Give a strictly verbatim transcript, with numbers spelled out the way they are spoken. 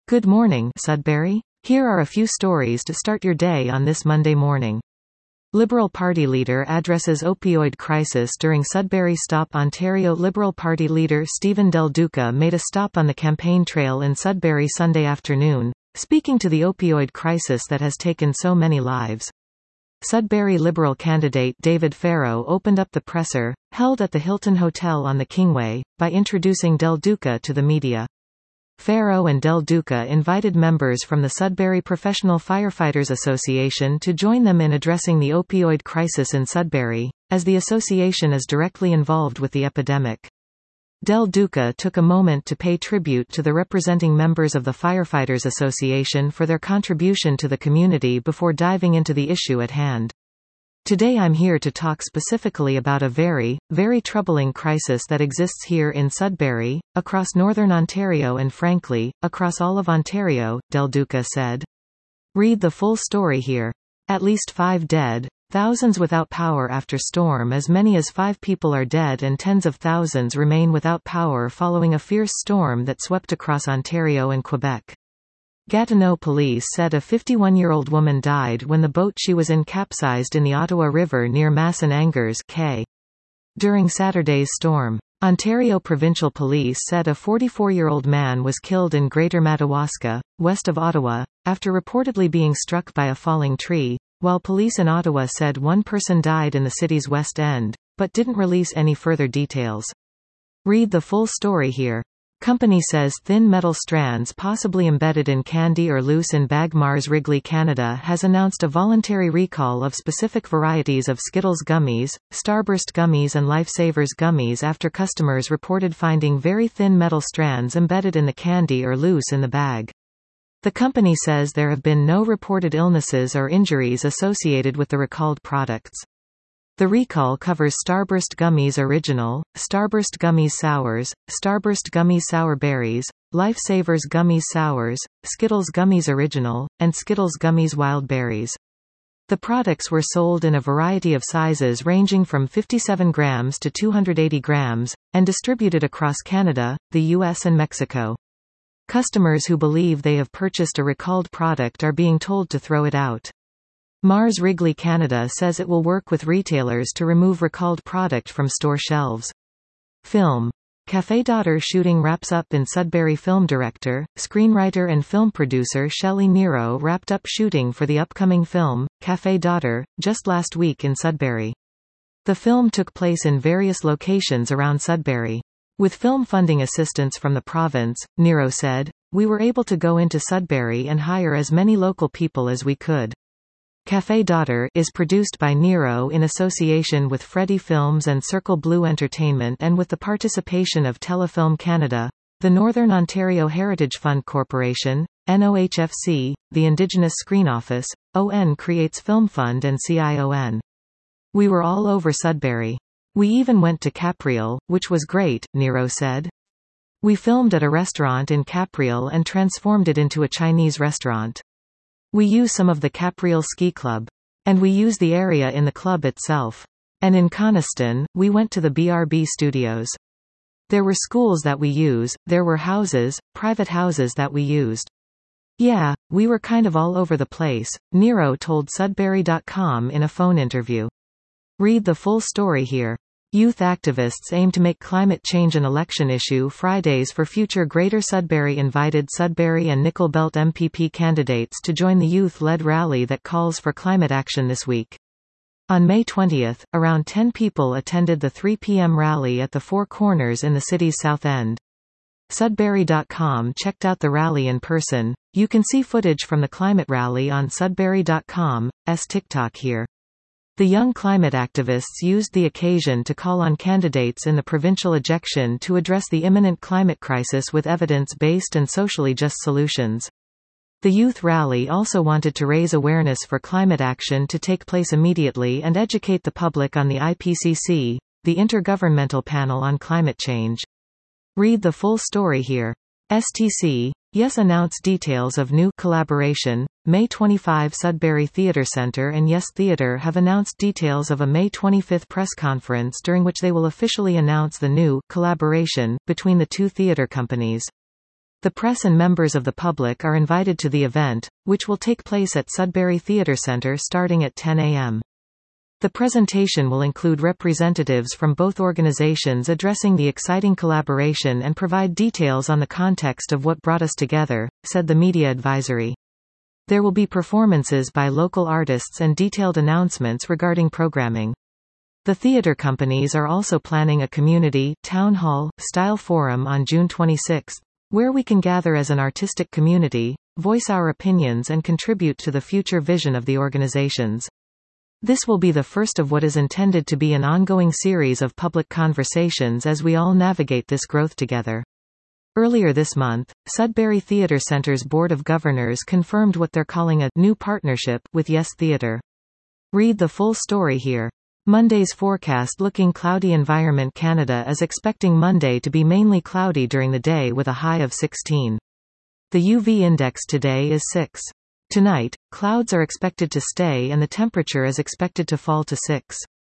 Good morning, Sudbury. Here are a few stories to start your day on this Monday morning. Liberal Party leader addresses opioid crisis during Sudbury stop. Ontario Liberal Party leader Stephen Del Duca made a stop on the campaign trail in Sudbury Sunday afternoon, speaking to the opioid crisis that has taken so many lives. Sudbury Liberal candidate David Farrow opened up the presser, held at the Hilton Hotel on the Kingway, by introducing Del Duca to the media. Farrow and Del Duca invited members from the Sudbury Professional Firefighters Association to join them in addressing the opioid crisis in Sudbury, as the association is directly involved with the epidemic. Del Duca took a moment to pay tribute to the representing members of the Firefighters Association for their contribution to the community before diving into the issue at hand. Today I'm here to talk specifically about a very, very troubling crisis that exists here in Sudbury, across northern Ontario and frankly, across all of Ontario, Del Duca said. Read the full story here. At least five dead, thousands without power after storm. As many as five people are dead and tens of thousands remain without power following a fierce storm that swept across Ontario and Quebec. Gatineau police said a fifty-one-year-old woman died when the boat she was in capsized in the Ottawa River near Masson-Angers, K. During Saturday's storm. Ontario Provincial Police said a forty-four-year-old man was killed in Greater Madawaska, west of Ottawa, after reportedly being struck by a falling tree, while police in Ottawa said one person died in the city's West End, but didn't release any further details. Read the full story here. Company says thin metal strands possibly embedded in candy or loose in bag. Mars Wrigley Canada has announced a voluntary recall of specific varieties of Skittles gummies, Starburst gummies and Lifesavers gummies after customers reported finding very thin metal strands embedded in the candy or loose in the bag. The company says there have been no reported illnesses or injuries associated with the recalled products. The recall covers Starburst Gummies Original, Starburst Gummies Sours, Starburst Gummies Sour Berries, Lifesavers Gummies Sours, Skittles Gummies Original, and Skittles Gummies Wild Berries. The products were sold in a variety of sizes ranging from fifty-seven grams to two hundred eighty grams, and distributed across Canada, the U S and Mexico. Customers who believe they have purchased a recalled product are being told to throw it out. Mars Wrigley Canada says it will work with retailers to remove recalled product from store shelves. Film. Café Daughter shooting wraps up in Sudbury. Film director, screenwriter and film producer Shelley Nero wrapped up shooting for the upcoming film, Café Daughter, just last week in Sudbury. The film took place in various locations around Sudbury. With film funding assistance from the province, Nero said, we were able to go into Sudbury and hire as many local people as we could. Café Daughter is produced by Nero in association with Freddie Films and Circle Blue Entertainment and with the participation of Telefilm Canada, the Northern Ontario Heritage Fund Corporation, N O H F C, the Indigenous Screen Office, O N Creates Film Fund and C I O N. We were all over Sudbury. We even went to Capriel, which was great, Nero said. We filmed at a restaurant in Capriel and transformed it into a Chinese restaurant. We use some of the Capriel Ski Club. And we use the area in the club itself. And in Coniston, we went to the B R B studios. There were schools that we use, there were houses, private houses that we used. Yeah, we were kind of all over the place, Nero told Sudbury dot com in a phone interview. Read the full story here. Youth activists aim to make climate change an election issue. Fridays for Future. Greater Sudbury invited Sudbury and Nickel Belt M P P candidates to join the youth-led rally that calls for climate action this week. On May twentieth, around ten people attended the three p m rally at the Four Corners in the city's South End. Sudbury dot com checked out the rally in person. You can see footage from the climate rally on Sudbury dot com's TikTok here. The young climate activists used the occasion to call on candidates in the provincial ejection to address the imminent climate crisis with evidence-based and socially just solutions. The youth rally also wanted to raise awareness for climate action to take place immediately and educate the public on the I P C C, the Intergovernmental Panel on Climate Change. Read the full story here. S T C, Yes announced details of new collaboration. May twenty-fifth. Sudbury Theatre Centre and Yes Theatre have announced details of a May twenty-fifth press conference during which they will officially announce the new collaboration between the two theatre companies. The press and members of the public are invited to the event, which will take place at Sudbury Theatre Centre starting at ten a m The presentation will include representatives from both organizations addressing the exciting collaboration and provide details on the context of what brought us together, said the media advisory. There will be performances by local artists and detailed announcements regarding programming. The theater companies are also planning a community, town hall, style forum on June twenty-sixth, where we can gather as an artistic community, voice our opinions and contribute to the future vision of the organizations. This will be the first of what is intended to be an ongoing series of public conversations as we all navigate this growth together. Earlier this month, Sudbury Theatre Centre's Board of Governors confirmed what they're calling a new partnership with Yes Theatre. Read the full story here. Monday's forecast looking cloudy. Environment Canada is expecting Monday to be mainly cloudy during the day with a high of sixteen. The U V index today is six. Tonight, clouds are expected to stay and the temperature is expected to fall to six.